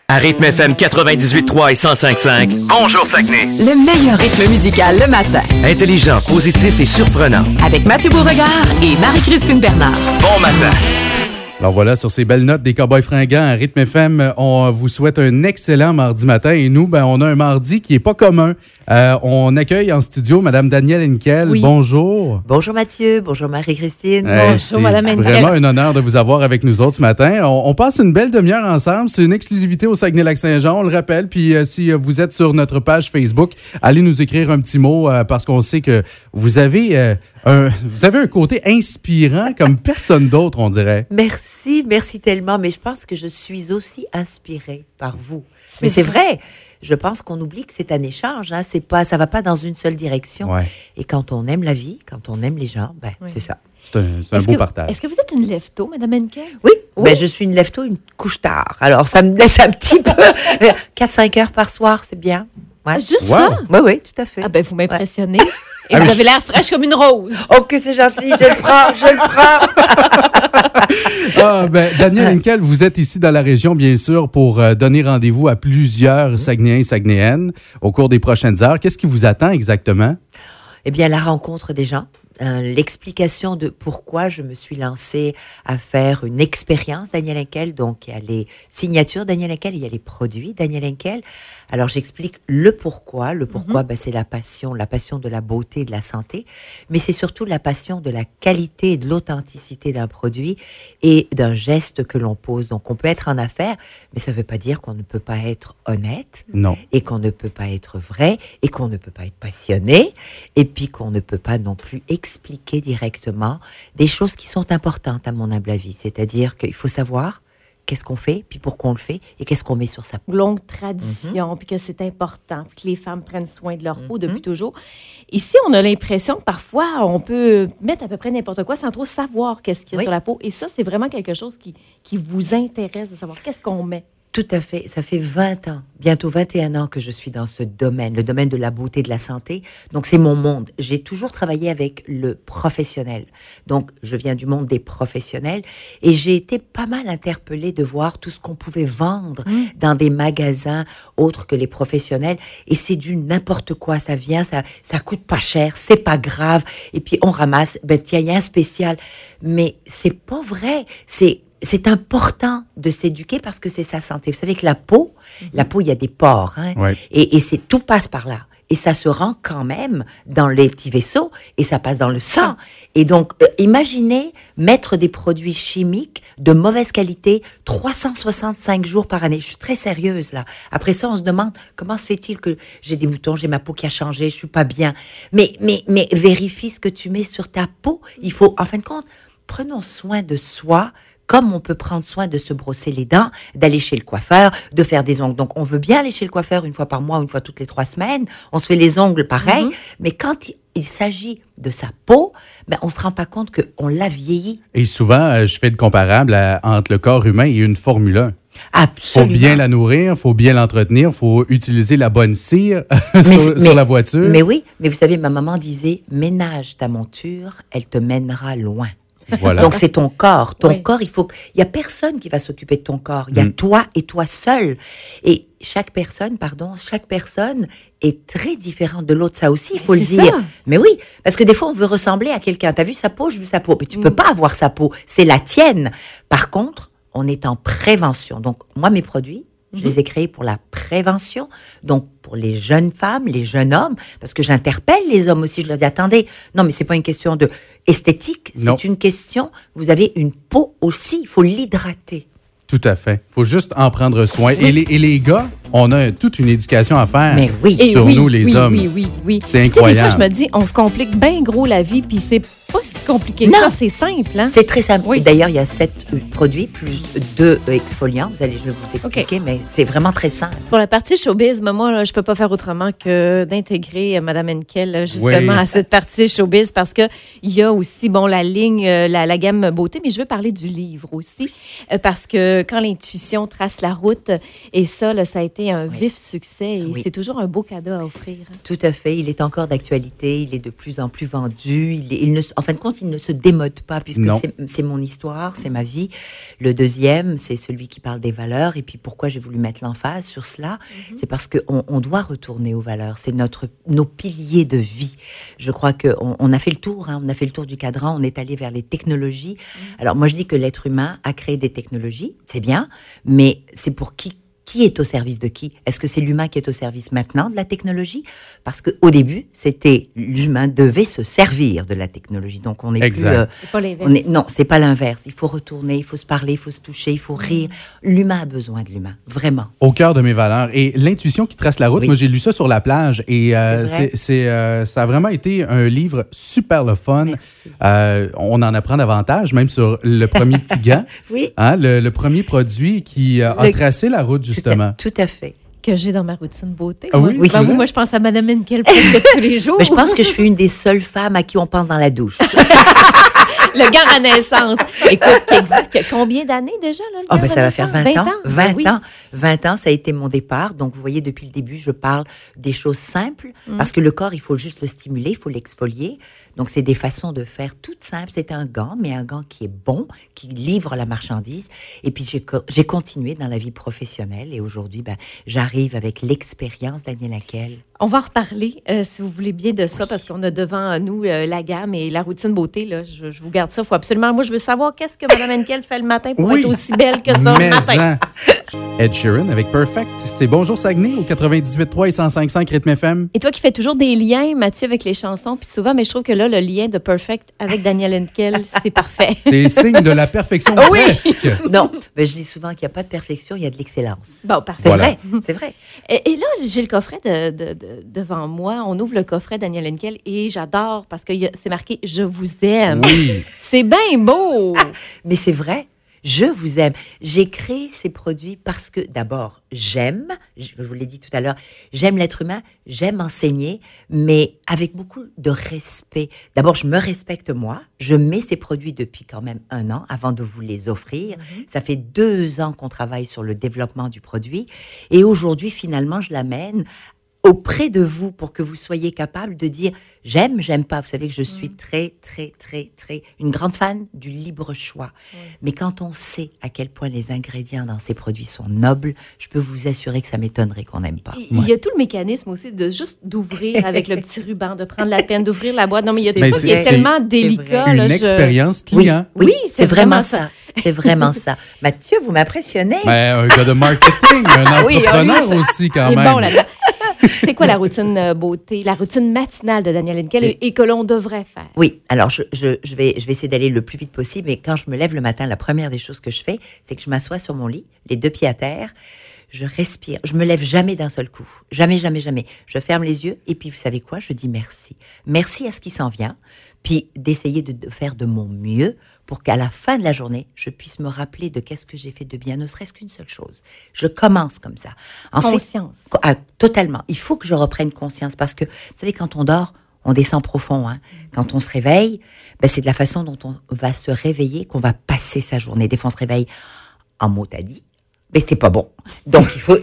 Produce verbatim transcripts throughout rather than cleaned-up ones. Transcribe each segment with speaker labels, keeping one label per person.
Speaker 1: À Rythme F M quatre-vingt-dix-huit trois et cent cinq virgule cinq. Bonjour Saguenay.
Speaker 2: Le meilleur rythme musical le matin.
Speaker 1: Intelligent, positif et surprenant.
Speaker 2: Avec Mathieu Beauregard et Marie-Christine Bernard.
Speaker 1: Bon matin.
Speaker 3: Alors voilà, sur ces belles notes des Cowboys fringants à Rythme F M, on vous souhaite un excellent mardi matin. Et nous, ben, on a un mardi qui n'est pas commun. Euh, on accueille en studio Mme Danielle Henkel.
Speaker 4: Oui.
Speaker 3: Bonjour.
Speaker 4: Bonjour Mathieu, bonjour Marie-Christine.
Speaker 3: Hey,
Speaker 4: bonjour Mme Henkel.
Speaker 3: C'est vraiment un honneur de vous avoir avec nous autres ce matin. On, on passe une belle demi-heure ensemble. C'est une exclusivité au Saguenay-Lac-Saint-Jean, on le rappelle. Puis euh, si vous êtes sur notre page Facebook, allez nous écrire un petit mot euh, parce qu'on sait que vous avez, euh, un, vous avez un côté inspirant comme personne d'autre, on dirait.
Speaker 4: Merci, merci tellement. Mais je pense que je suis aussi inspirée par vous. C'est mais c'est vrai. vrai. Je pense qu'on oublie que c'est un échange. Hein. C'est pas, ça va pas dans une seule direction.
Speaker 3: Ouais.
Speaker 4: Et quand on aime la vie, quand on aime les gens, ben, oui. c'est ça.
Speaker 3: C'est un, c'est un beau
Speaker 5: que,
Speaker 3: partage.
Speaker 5: Est-ce que vous êtes une lève-tôt, Mme Henkel?
Speaker 4: Oui,
Speaker 5: oui.
Speaker 4: Ben, je suis une lève-tôt, une couche tard. Alors, ça me laisse un petit peu... quatre à cinq heures par soir, c'est bien. Ouais.
Speaker 5: Juste
Speaker 3: wow.
Speaker 5: ça?
Speaker 4: Oui, oui, tout à fait.
Speaker 5: Ah ben, vous m'impressionnez.
Speaker 4: Ouais.
Speaker 5: Et ah, vous avez l'air fraîche comme une rose.
Speaker 4: Oh, que c'est gentil, je le prends, je le prends.
Speaker 3: ah, ben, Danielle Henkel, vous êtes ici dans la région, bien sûr, pour euh, donner rendez-vous à plusieurs Saguenayens et Saguenayennes au cours des prochaines heures. Qu'est-ce qui vous attend exactement?
Speaker 4: Eh bien, la rencontre des gens. Euh, l'explication de pourquoi je me suis lancée à faire une expérience Danielle Henkel. Donc, il y a les signatures Danielle Henkel, il y a les produits Danielle Henkel. Alors, j'explique le pourquoi. Le pourquoi, mm-hmm. ben, c'est la passion, la passion de la beauté et de la santé. Mais c'est surtout la passion de la qualité et de l'authenticité d'un produit et d'un geste que l'on pose. Donc, on peut être en affaires, mais ça ne veut pas dire qu'on ne peut pas être honnête.
Speaker 3: Non.
Speaker 4: Et qu'on ne peut pas être vrai et qu'on ne peut pas être passionné et puis qu'on ne peut pas non plus expliquer directement des choses qui sont importantes à mon humble avis. C'est-à-dire qu'il faut savoir qu'est-ce qu'on fait, puis pourquoi on le fait, et qu'est-ce qu'on met sur sa peau.
Speaker 5: Longue tradition, mm-hmm. puis que c'est important, puis que les femmes prennent soin de leur peau mm-hmm. depuis toujours. Ici, on a l'impression que parfois, on peut mettre à peu près n'importe quoi sans trop savoir qu'est-ce qu'il y a oui. sur la peau. Et ça, c'est vraiment quelque chose qui, qui vous intéresse de savoir qu'est-ce qu'on met.
Speaker 4: Tout à fait. Ça fait vingt ans, bientôt vingt et un ans que je suis dans ce domaine, le domaine de la beauté et de la santé. Donc, c'est mon monde. J'ai toujours travaillé avec le professionnel. Donc, je viens du monde des professionnels et j'ai été pas mal interpellée de voir tout ce qu'on pouvait vendre mmh. dans des magasins autres que les professionnels. Et c'est du n'importe quoi. Ça vient, ça, ça coûte pas cher, c'est pas grave. Et puis, on ramasse, ben tiens, il y a un spécial. Mais c'est pas vrai. C'est... C'est important de s'éduquer parce que c'est sa santé. Vous savez que la peau, mm-hmm. la peau, il y a des pores, hein,
Speaker 3: ouais.
Speaker 4: et, et c'est tout passe par là. Et ça se rend quand même dans les petits vaisseaux et ça passe dans le sang. Et donc, euh, imaginez mettre des produits chimiques de mauvaise qualité trois cent soixante-cinq jours par année. Je suis très sérieuse là. Après ça, on se demande comment se fait-il que j'ai des boutons, j'ai ma peau qui a changé, je suis pas bien. Mais mais mais vérifie ce que tu mets sur ta peau. Il faut, en fin de compte, prenons soin de soi. Comme on peut prendre soin de se brosser les dents, d'aller chez le coiffeur, de faire des ongles. Donc, on veut bien aller chez le coiffeur une fois par mois, une fois toutes les trois semaines. On se fait les ongles pareil. Mm-hmm. Mais quand il s'agit de sa peau, ben, on ne se rend pas compte qu'on l'a vieilli.
Speaker 3: Et souvent, je fais le comparable à, entre le corps humain et une Formule un.
Speaker 4: Absolument.
Speaker 3: Il faut bien la nourrir, il faut bien l'entretenir, il faut utiliser la bonne cire
Speaker 4: mais,
Speaker 3: sur,
Speaker 4: mais,
Speaker 3: sur la voiture.
Speaker 4: Mais oui, mais vous savez, ma maman disait, ménage ta monture, elle te mènera loin.
Speaker 3: Voilà.
Speaker 4: Donc, c'est ton corps. Ton
Speaker 5: oui.
Speaker 4: corps, il faut... Il n'y a personne qui va s'occuper de ton corps. Il y a
Speaker 3: mm.
Speaker 4: toi et toi seul. Et chaque personne, pardon, chaque personne est très différente de l'autre. Ça aussi, il faut
Speaker 5: c'est
Speaker 4: le dire.
Speaker 5: Ça.
Speaker 4: Mais oui, parce que des fois, on veut ressembler à quelqu'un. T'as vu sa peau? Je veux sa peau. Mais tu ne
Speaker 5: mm.
Speaker 4: peux pas avoir sa peau. C'est la tienne. Par contre, on est en prévention. Donc, moi, mes produits, je les ai créés pour la prévention, donc pour les jeunes femmes, les jeunes hommes, parce que j'interpelle les hommes aussi, je leur dis, attendez, non mais c'est pas une question de esthétique, c'est
Speaker 3: non.
Speaker 4: une question, vous avez une peau aussi, il faut l'hydrater.
Speaker 3: Tout à fait. Il faut juste en prendre soin. Et les, et les gars, on a toute une éducation à faire
Speaker 4: mais oui.
Speaker 3: sur
Speaker 5: oui,
Speaker 3: nous, les
Speaker 5: oui,
Speaker 3: hommes.
Speaker 5: Oui, oui, oui.
Speaker 3: C'est
Speaker 5: puis,
Speaker 3: incroyable.
Speaker 5: Des fois, je me dis, on se complique bien gros la vie, puis c'est pas si compliqué que
Speaker 4: non.
Speaker 5: ça, c'est simple. Hein?
Speaker 4: C'est très simple.
Speaker 5: Oui.
Speaker 4: D'ailleurs, il y a sept produits plus deux exfoliants. Vous allez, je vais vous expliquer, okay. mais c'est vraiment très simple.
Speaker 5: Pour la partie showbiz, moi, là, je peux pas faire autrement que d'intégrer Mme Henkel justement
Speaker 3: oui.
Speaker 5: à cette partie showbiz parce que il y a aussi, bon, la ligne, la, la gamme beauté, mais je veux parler du livre aussi parce que quand l'intuition trace la route, et ça, là, ça a été été un
Speaker 4: Oui.
Speaker 5: vif succès et
Speaker 4: Oui.
Speaker 5: c'est toujours un beau cadeau à offrir. hein.
Speaker 4: Tout à fait. Il est encore d'actualité. Il est de plus en plus vendu. Il est, il ne, en fin de compte, il ne se démode pas puisque
Speaker 3: Non.
Speaker 4: c'est, c'est mon histoire, c'est ma vie. Le deuxième, c'est celui qui parle des valeurs. Et puis, pourquoi j'ai voulu mettre l'emphase sur cela? C'est parce qu'on on doit retourner aux valeurs. C'est notre, nos piliers de vie. Je crois qu'on on a fait le tour. Hein, on a fait le tour du cadran. On est allé vers les technologies. Alors, moi, je dis que l'être humain a créé des technologies. C'est bien. Mais c'est pour qui? Qui est au service de qui? Est-ce que c'est l'humain qui est au service maintenant de la technologie? Parce qu'au début, c'était l'humain devait se servir de la technologie. Donc, on est
Speaker 3: Exact.
Speaker 4: plus... euh,
Speaker 5: C'est pas l'inverse.
Speaker 4: on est, non, c'est pas l'inverse. Il faut retourner, il faut se parler, il faut se toucher, il faut rire. L'humain a besoin de l'humain, vraiment.
Speaker 3: Au cœur de mes valeurs. Et l'intuition qui trace la route,
Speaker 4: Oui.
Speaker 3: moi, j'ai lu ça sur la plage et euh,
Speaker 4: C'est vrai.
Speaker 3: c'est, c'est, euh, ça a vraiment été un livre super le fun.
Speaker 4: Merci.
Speaker 3: Euh, on en apprend davantage, même sur le premier petit gant,
Speaker 4: Oui,
Speaker 3: hein, le, le premier produit qui euh, a
Speaker 5: Le-
Speaker 3: tracé la route,
Speaker 4: tout
Speaker 3: justement.
Speaker 4: à, tout à fait.
Speaker 5: Que j'ai dans ma routine beauté.
Speaker 3: Ah
Speaker 5: moi.
Speaker 3: oui,
Speaker 4: Oui.
Speaker 5: Ben
Speaker 3: c'est vrai?
Speaker 5: moi, je pense à Madame Henkel presque tous les jours.
Speaker 4: Mais je pense que je suis une des seules femmes à qui on pense dans la douche.
Speaker 5: Le gant à naissance. Écoute, qui existe que combien d'années déjà, là, le
Speaker 4: Ah
Speaker 5: gant
Speaker 4: ben
Speaker 5: à
Speaker 4: ça va faire
Speaker 5: naissance?
Speaker 4: vingt ans. vingt
Speaker 5: Oui.
Speaker 4: ans. vingt ans, ça a été mon départ. Donc, vous voyez, depuis le début, je parle des choses simples.
Speaker 5: Mm.
Speaker 4: Parce que le corps, il faut juste le stimuler, il faut l'exfolier. Donc, c'est des façons de faire toutes simples. C'est un gant, mais un gant qui est bon, qui livre la marchandise. Et puis, j'ai, co- j'ai continué dans la vie professionnelle. Et aujourd'hui, ben, j'arrive avec l'expérience Daniel Henkel.
Speaker 5: On va en reparler, euh, si vous voulez bien, de ça, parce qu'on a devant nous euh, la gamme et la routine beauté. Là. Je, je vous garde ça. Faut absolument. Moi, je veux savoir qu'est-ce que Mme Henkel fait le matin pour
Speaker 3: Oui.
Speaker 5: être aussi belle que ça
Speaker 3: Mais
Speaker 5: le matin.
Speaker 3: en. Ed Sheeran avec Perfect. C'est Bonjour Saguenay au quatre-vingt-dix-huit point trois et cent cinq point cinq Rythme F M.
Speaker 5: Et toi qui fais toujours des liens, Mathieu, avec les chansons, puis souvent, mais je trouve que là, le lien de Perfect avec Daniel Henkel, c'est parfait.
Speaker 3: C'est signe de la perfection
Speaker 5: Oui.
Speaker 3: presque.
Speaker 4: Non, ben, je dis souvent qu'il n'y a pas de perfection, il y a de l'excellence.
Speaker 5: Bon, parfait.
Speaker 4: C'est
Speaker 3: Voilà.
Speaker 4: vrai, c'est vrai.
Speaker 5: Et, et là, j'ai le coffret de, de- de- devant moi. On ouvre le coffret Daniel Henkel et j'adore parce que y a- c'est marqué « Je vous aime
Speaker 3: Oui. ».
Speaker 5: C'est bien beau.
Speaker 4: Mais c'est vrai, je vous aime. J'ai créé ces produits parce que, d'abord, j'aime, je vous l'ai dit tout à l'heure, j'aime l'être humain, j'aime enseigner, mais avec beaucoup de respect. D'abord, je me respecte moi, je mets ces produits depuis quand même un an avant de vous les offrir. Ça fait deux ans qu'on travaille sur le développement du produit et aujourd'hui, finalement, je l'amène auprès de vous pour que vous soyez capable de dire j'aime, j'aime pas. Vous savez que je suis très, très, très, très une grande fan du libre choix. Mais quand on sait à quel point les ingrédients dans ces produits sont nobles, je peux vous assurer que ça m'étonnerait qu'on n'aime pas.
Speaker 5: Il y a tout le mécanisme aussi de juste d'ouvrir avec le petit ruban, de prendre la peine d'ouvrir la boîte. Non, mais il y a tout
Speaker 3: Mais
Speaker 5: ça qui
Speaker 3: c'est-
Speaker 5: est tellement
Speaker 4: c'est
Speaker 5: délicat.
Speaker 4: vrai.
Speaker 3: Une
Speaker 5: là, je-
Speaker 3: expérience
Speaker 4: Oui,
Speaker 3: client.
Speaker 4: oui,
Speaker 5: Oui,
Speaker 4: c'est
Speaker 5: c'est
Speaker 4: vraiment
Speaker 5: vraiment
Speaker 4: ça. C'est vraiment ça. Mathieu, vous m'impressionnez.
Speaker 3: Ben, un gars de marketing, un
Speaker 5: Oui,
Speaker 3: entrepreneur
Speaker 5: oui, ça-
Speaker 3: aussi quand
Speaker 5: Il est
Speaker 3: même.
Speaker 5: bon là-dedans. C'est quoi la routine euh, beauté, la routine matinale de Daniel Henkel et, et que l'on devrait faire?
Speaker 4: Oui, alors je, je, je, vais, je vais essayer d'aller le plus vite possible, mais quand je me lève le matin, la première des choses que je fais, c'est que je m'assois sur mon lit, les deux pieds à terre, je respire, je me lève jamais d'un seul coup, jamais, jamais, jamais. Je ferme les yeux et puis vous savez quoi, je dis merci. Merci à ce qui s'en vient, puis d'essayer de, de faire de mon mieux pour qu'à la fin de la journée, je puisse me rappeler de qu'est-ce que j'ai fait de bien, ne serait-ce qu'une seule chose. Je commence comme ça.
Speaker 5: Conscience.
Speaker 4: Ah, totalement. Il faut que je reprenne conscience parce que, vous savez, quand on dort, on descend profond. Hein. Quand on se réveille, ben, c'est de la façon dont on va se réveiller qu'on va passer sa journée. Des fois, on se réveille en mot à dit, mais c'était pas bon. Donc, il faut...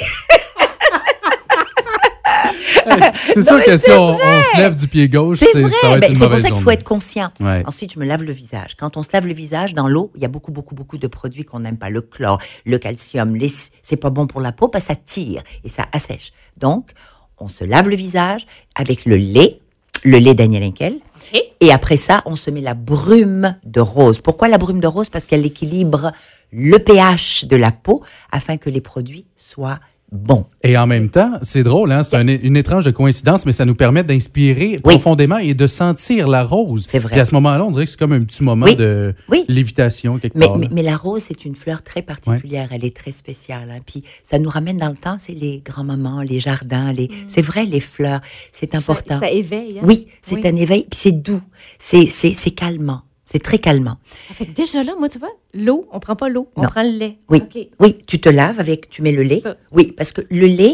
Speaker 3: C'est sûr que si on, on se lève du pied gauche,
Speaker 4: C'est
Speaker 3: c'est,
Speaker 4: vrai.
Speaker 3: ça va être
Speaker 4: Ben,
Speaker 3: une
Speaker 4: c'est pour
Speaker 3: mauvaise
Speaker 4: ça qu'il faut
Speaker 3: journée.
Speaker 4: être conscient.
Speaker 3: Ouais.
Speaker 4: Ensuite, je me lave le visage. Quand on se lave le visage, dans l'eau, il y a beaucoup, beaucoup, beaucoup de produits qu'on n'aime pas. Le chlore, le calcium, les... c'est pas bon pour la peau parce que ça tire et ça assèche. Donc, on se lave le visage avec le lait, le lait Daniel Henkel.
Speaker 5: OK.
Speaker 4: Et après ça, on se met la brume de rose. Pourquoi la brume de rose? Parce qu'elle équilibre le pH de la peau afin que les produits soient bons.
Speaker 3: Et en même temps, c'est drôle, hein? C'est un- une étrange coïncidence, mais ça nous permet d'inspirer
Speaker 4: Oui.
Speaker 3: profondément et de sentir la rose.
Speaker 4: C'est vrai.
Speaker 3: Puis à ce moment-là, on dirait que c'est comme un petit moment
Speaker 4: Oui.
Speaker 3: de
Speaker 4: Oui.
Speaker 3: lévitation quelque
Speaker 4: Mais,
Speaker 3: part.
Speaker 4: mais,
Speaker 3: là.
Speaker 4: mais la rose, c'est une fleur très particulière. Elle est très spéciale. Hein. Puis ça nous ramène dans le temps, c'est les grands-mamans, les jardins. Les... C'est vrai, les fleurs, c'est important.
Speaker 5: Ça, ça éveille. Hein?
Speaker 4: Oui, c'est
Speaker 5: Oui.
Speaker 4: un éveil. Puis c'est doux. C'est, c'est, c'est calmant. C'est très calmant.
Speaker 5: Fait que déjà là, moi, tu vois, l'eau, on prend pas l'eau, on
Speaker 4: Non.
Speaker 5: prend le lait.
Speaker 4: Oui,
Speaker 5: OK.
Speaker 4: oui, tu te laves avec, tu mets le lait.
Speaker 5: Ça.
Speaker 4: Oui, parce que le lait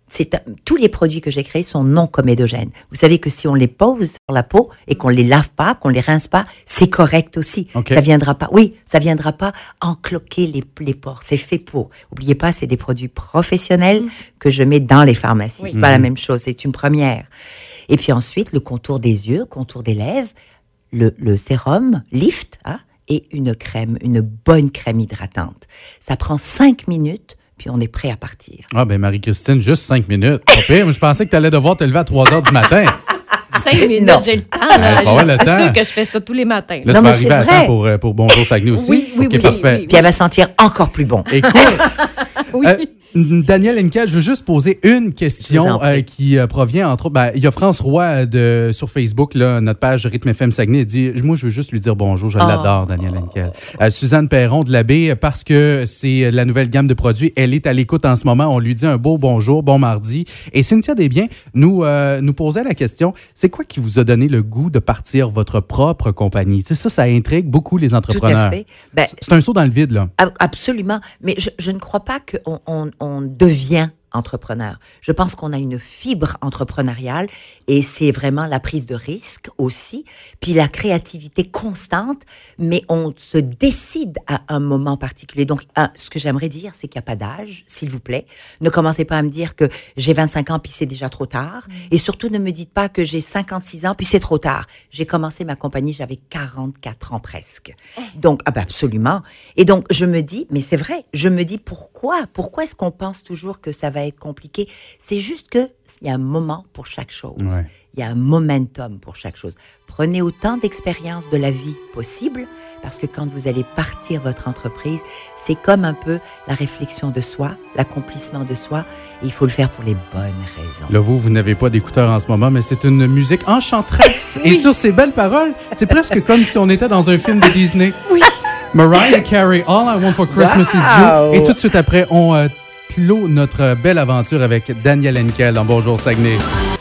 Speaker 4: c'est un- tous les produits que j'ai créés sont non comédogènes. Vous savez que si on les pose sur la peau et qu'on les lave pas, qu'on les rince pas, c'est correct aussi.
Speaker 3: OK.
Speaker 4: Ça viendra pas. Oui, ça viendra pas encloquer les, les pores. C'est fait pour. Oubliez pas, c'est des produits professionnels que je mets dans les pharmacies.
Speaker 5: Oui.
Speaker 4: C'est pas la même chose. C'est une première. Et puis ensuite, le contour des yeux, contour des lèvres, le, le sérum Lift, hein, et une crème, une bonne crème hydratante. Ça prend cinq minutes. Puis on est prêt à partir.
Speaker 3: Ah, ben Marie-Christine, juste cinq minutes. Pas pire, mais je pensais que tu allais devoir te lever à trois heures du matin.
Speaker 5: Cinq minutes,
Speaker 4: Non.
Speaker 5: j'ai le temps.
Speaker 3: Ouais,
Speaker 5: Là.
Speaker 3: faut avoir le
Speaker 5: Je suis
Speaker 3: temps.
Speaker 5: sûre que je fais ça tous les matins.
Speaker 3: Là,
Speaker 4: Non,
Speaker 3: tu vas
Speaker 4: mais
Speaker 3: arriver
Speaker 4: c'est
Speaker 3: à
Speaker 4: vrai.
Speaker 3: temps pour, euh, pour Bonjour Saguenay aussi.
Speaker 5: Oui, oui,
Speaker 3: OK,
Speaker 5: oui,
Speaker 3: parfait.
Speaker 5: oui,
Speaker 4: Puis elle va sentir encore plus bon.
Speaker 3: Écoute,
Speaker 5: Oui.
Speaker 3: euh, Daniel Henkel, je veux juste poser une
Speaker 4: Je vous
Speaker 3: question
Speaker 4: en prie.
Speaker 3: euh, qui euh, provient, entre autres, ben, il y a France Roy euh, de, sur Facebook, là, notre page Rythme F M Saguenay, elle dit, moi, je veux juste lui dire bonjour, je
Speaker 4: Oh.
Speaker 3: l'adore, Daniel Henkel. Euh, Suzanne Perron de l'Abbé, parce que c'est la nouvelle gamme de produits, elle est à l'écoute en ce moment, on lui dit un beau bonjour, bon mardi. Et Cynthia Desbiens nous, euh, nous posait la question, c'est quoi qui vous a donné le goût de partir votre propre compagnie? C'est ça, ça intrigue beaucoup les
Speaker 4: Tout
Speaker 3: entrepreneurs.
Speaker 4: à fait. Ben,
Speaker 3: C'est un saut dans le vide, là.
Speaker 4: ab- absolument. Mais je, je ne crois pas qu'on on, on devient entrepreneur. Je pense qu'on a une fibre entrepreneuriale et c'est vraiment la prise de risque aussi, puis la créativité constante, mais on se décide à un moment particulier. Donc, un, ce que j'aimerais dire, c'est qu'il n'y a pas d'âge, s'il vous plaît. Ne commencez pas à me dire que j'ai vingt-cinq ans puis c'est déjà trop tard. Et surtout, ne me dites pas que j'ai cinquante-six ans puis c'est trop tard. J'ai commencé ma compagnie, j'avais quarante-quatre ans presque. Donc, ah ben absolument. Et donc, je me dis, mais c'est vrai, je me dis pourquoi? Pourquoi est-ce qu'on pense toujours que ça va être compliqué? C'est juste que il y a un moment pour chaque chose.
Speaker 3: Ouais.
Speaker 4: Il y a un momentum pour chaque chose. Prenez autant d'expérience de la vie possible, parce que quand vous allez partir votre entreprise, c'est comme un peu la réflexion de soi, l'accomplissement de soi, et il faut le faire pour les bonnes raisons.
Speaker 3: Là, vous, vous n'avez pas d'écouteurs en ce moment, mais c'est une musique enchanteresse. Et sur ces belles paroles, c'est presque comme si on était dans un film de Disney.
Speaker 5: Oui.
Speaker 3: Mariah Carey, All I Want for Christmas
Speaker 4: Wow!
Speaker 3: Is You. Et tout de suite après, on euh, clôt notre belle aventure avec Daniel Henkel dans Bonjour Saguenay.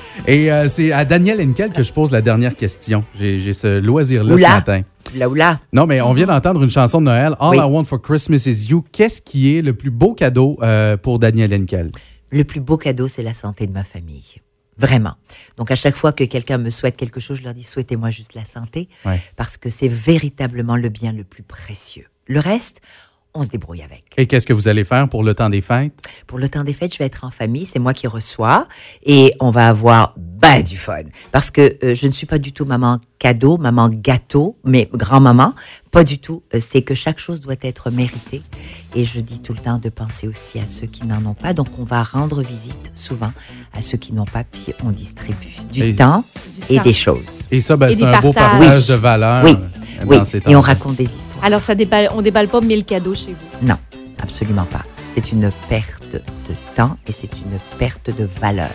Speaker 3: Et euh, c'est à Daniel Henkel que je pose la dernière question. J'ai, j'ai ce loisir-là
Speaker 4: Oula.
Speaker 3: ce matin.
Speaker 4: Là ou là.
Speaker 3: Non, mais on vient d'entendre une chanson de Noël, All
Speaker 4: Oui.
Speaker 3: I Want for Christmas Is You. Qu'est-ce qui est le plus beau cadeau euh, pour Daniel Henkel?
Speaker 4: Le plus beau cadeau, c'est la santé de ma famille. Vraiment. Donc, à chaque fois que quelqu'un me souhaite quelque chose, je leur dis, souhaitez-moi juste la santé,
Speaker 3: Ouais.
Speaker 4: parce que c'est véritablement le bien le plus précieux. Le reste, on se débrouille avec.
Speaker 3: Et qu'est-ce que vous allez faire pour le temps des fêtes?
Speaker 4: Pour le temps des fêtes, je vais être en famille, c'est moi qui reçois, et on va avoir ben du fun. Parce que euh, je ne suis pas du tout maman cadeau, maman gâteau, mais grand-maman, pas du tout. Euh, c'est que chaque chose doit être méritée. Et je dis tout le temps de penser aussi à ceux qui n'en ont pas. Donc, on va rendre visite souvent à ceux qui n'ont pas, puis on distribue du
Speaker 3: Et-
Speaker 4: temps
Speaker 5: Du
Speaker 4: et
Speaker 5: temps.
Speaker 4: des choses.
Speaker 3: Et ça, ben,
Speaker 5: Et
Speaker 3: c'est
Speaker 5: des
Speaker 3: un beau
Speaker 5: partages.
Speaker 3: partage
Speaker 4: Oui.
Speaker 3: de valeurs.
Speaker 4: Oui.
Speaker 3: euh,
Speaker 4: Oui,
Speaker 3: dans ces temps.
Speaker 4: et on raconte des histoires.
Speaker 5: Alors, ça déballe, on déballe pas mille cadeaux chez vous.
Speaker 4: Non, absolument pas. C'est une perte de temps et c'est une perte de valeur.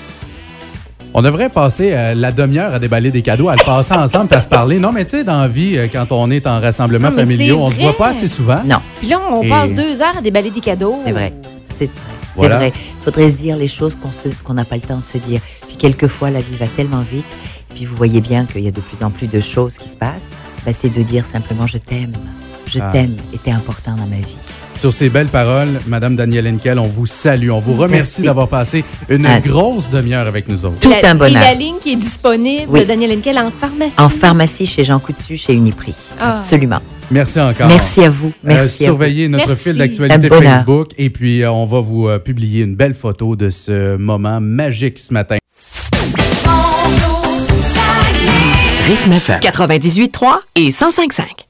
Speaker 3: On devrait passer euh, la demi-heure à déballer des cadeaux, à le passer ensemble, puis à se parler. Non, mais tu sais, dans la vie, euh, quand on est en rassemblement
Speaker 5: Non, mais
Speaker 3: familial,
Speaker 5: c'est
Speaker 3: on se
Speaker 5: vrai.
Speaker 3: voit pas assez souvent.
Speaker 4: Non,
Speaker 5: Puis là, on
Speaker 3: Et-
Speaker 5: passe deux heures à déballer des cadeaux.
Speaker 4: c'est vrai. C'est c'est
Speaker 3: Voilà.
Speaker 4: vrai. Il faudrait se dire les choses qu'on se- qu'on n'a pas le temps de se dire. Puis quelquefois, la vie va tellement vite. Puis vous voyez bien qu'il y a de plus en plus de choses qui se passent. Ben, c'est de dire simplement je t'aime. Je
Speaker 3: Ah.
Speaker 4: t'aime et t'es important dans ma vie.
Speaker 3: Sur ces belles paroles, Madame Danielle Henkel, on vous salue. On vous remercie
Speaker 4: Merci.
Speaker 3: d'avoir passé une
Speaker 4: Ah.
Speaker 3: grosse demi-heure avec nous autres.
Speaker 4: Tout
Speaker 5: La-
Speaker 4: un bonheur.
Speaker 5: Et la ligne qui est disponible,
Speaker 4: Oui.
Speaker 5: Daniel Henkel, en pharmacie.
Speaker 4: En pharmacie, chez Jean Coutu, chez Uniprix.
Speaker 5: Ah.
Speaker 4: Absolument.
Speaker 3: Merci encore.
Speaker 4: Merci à vous.
Speaker 3: Euh,
Speaker 4: Merci à vous.
Speaker 3: surveillez notre
Speaker 5: Merci.
Speaker 3: fil d'actualité
Speaker 4: Un bonheur.
Speaker 3: Facebook et puis euh, on va vous euh, publier une belle photo de ce moment magique ce matin.
Speaker 2: Rythme F M quatre-vingt-dix-huit trois et cent cinq virgule cinq.